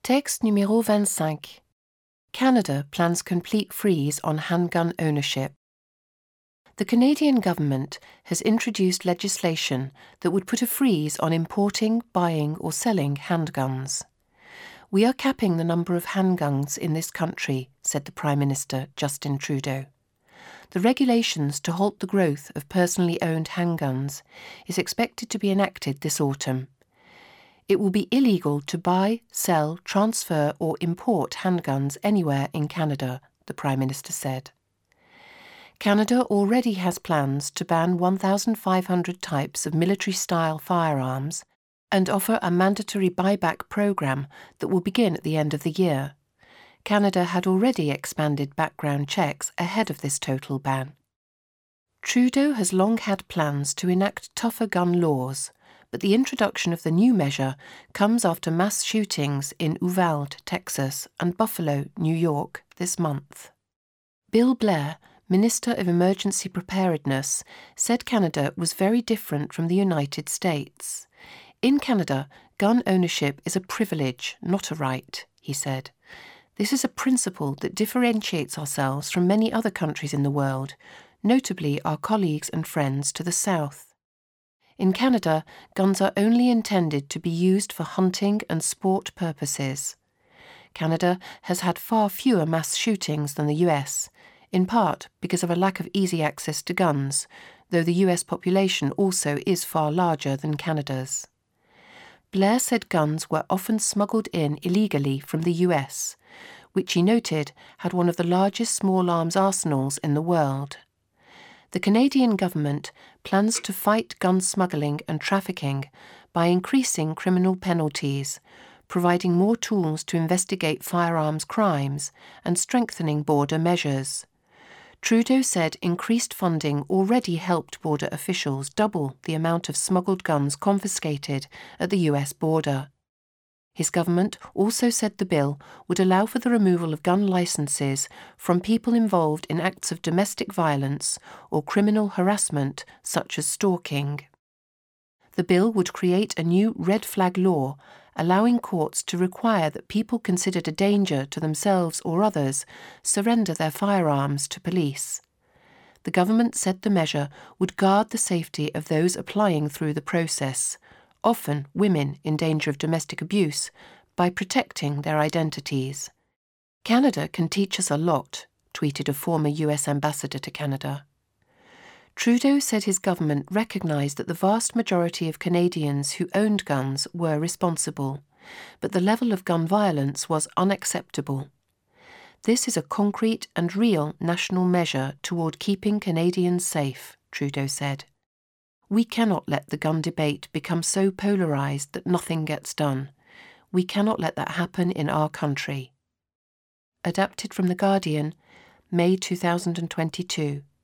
Texte numéro 25. Canada plans complete freeze on handgun ownership. The Canadian government has introduced legislation that would put a freeze on importing, buying or selling handguns. We are capping the number of handguns in this country, said the Prime Minister Justin Trudeau. The regulations to halt the growth of personally owned handguns is expected to be enacted this autumn. It will be illegal to buy, sell, transfer or import handguns anywhere in Canada, the Prime Minister said. Canada already has plans to ban 1,500 types of military-style firearms and offer a mandatory buyback program that will begin at the end of the year. Canada had already expanded background checks ahead of this total ban. Trudeau has long had plans to enact tougher gun laws, but the introduction of the new measure comes after mass shootings in Uvalde, Texas, and Buffalo, New York, this month. Bill Blair, Minister of Emergency Preparedness, said Canada was very different from the United States. In Canada, gun ownership is a privilege, not a right, he said. This is a principle that differentiates ourselves from many other countries in the world, notably our colleagues and friends to the south. In Canada, guns are only intended to be used for hunting and sport purposes. Canada has had far fewer mass shootings than the US, in part because of a lack of easy access to guns, though the US population also is far larger than Canada's. Blair said guns were often smuggled in illegally from the US, which he noted had one of the largest small arms arsenals in the world. The Canadian government plans to fight gun smuggling and trafficking by increasing criminal penalties, providing more tools to investigate firearms crimes, and strengthening border measures. Trudeau said increased funding already helped border officials double the amount of smuggled guns confiscated at the US border. His government also said the bill would allow for the removal of gun licenses from people involved in acts of domestic violence or criminal harassment such as stalking. The bill would create a new red flag law, allowing courts to require that people considered a danger to themselves or others surrender their firearms to police. The government said the measure would guard the safety of those applying through the process, often women in danger of domestic abuse, by protecting their identities. Canada can teach us a lot, tweeted a former US ambassador to Canada. Trudeau said his government recognised that the vast majority of Canadians who owned guns were responsible, but the level of gun violence was unacceptable. This is a concrete and real national measure toward keeping Canadians safe, Trudeau said. We cannot let the gun debate become so polarised that nothing gets done. We cannot let that happen in our country. Adapted from The Guardian, May 2022.